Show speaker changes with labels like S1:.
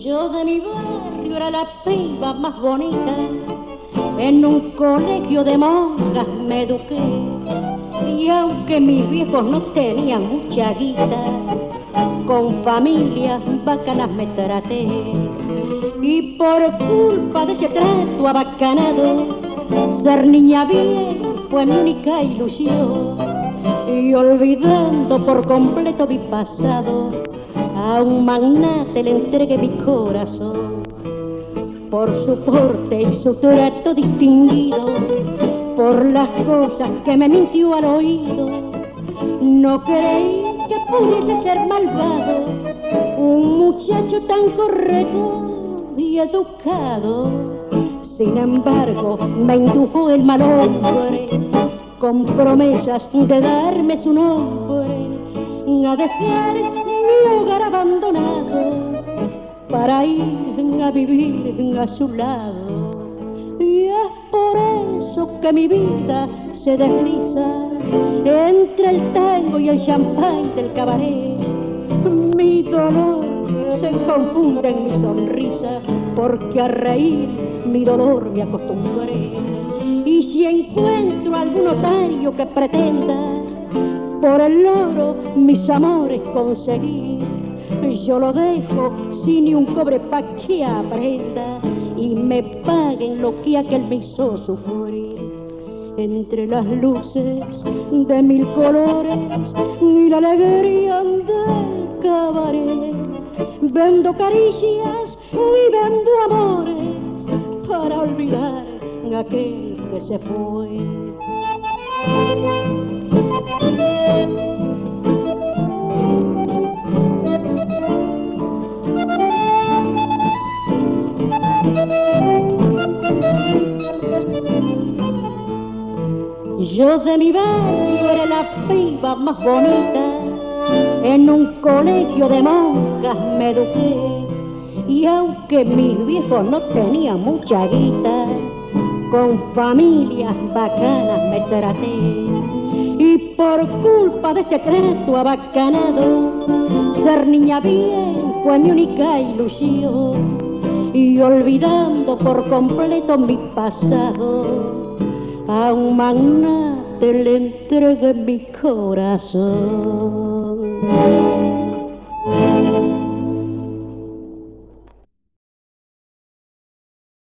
S1: Yo de mi barrio era la piba más bonita, en un colegio de monjas me eduqué, y aunque mis viejos no tenían mucha guita, con familias bacanas me traté. Y por culpa de ese trato abacanado, ser niña bien fue mi única ilusión. Y olvidando por completo mi pasado, a un magnate le entregué mi corazón. Por su porte y su trato distinguido, por las cosas que me mintió al oído, no creí que pudiese ser malvado un muchacho tan correcto y educado. Sin embargo, me indujo el mal hombre, con promesas de darme su nombre, a dejar mi hogar abandonado para ir a vivir a su lado. Y es por eso que mi vida se desliza entre el tango y el champán del cabaret. Mi dolor se confunde en mi sonrisa, porque a reír mi dolor me acostumbré. Y si encuentro algún notario que pretenda por el oro mis amores conseguir, yo lo dejo sin ni un cobre pa' que aprenda y me paguen lo que aquel me hizo sufrir. Entre las luces de mil colores y la alegría del cabaret, vendo caricias y vendo amores para olvidar a aquel que se fue. Yo de mi barrio era la piba más bonita, en un colegio de monjas me eduqué, y aunque mis viejos no tenían mucha guita, con familias bacanas me traté. Y por culpa de ese trato abacanado, ser niña bien fue mi única ilusión. Y olvidando por completo mi pasado, a un magnate le entregué mi corazón.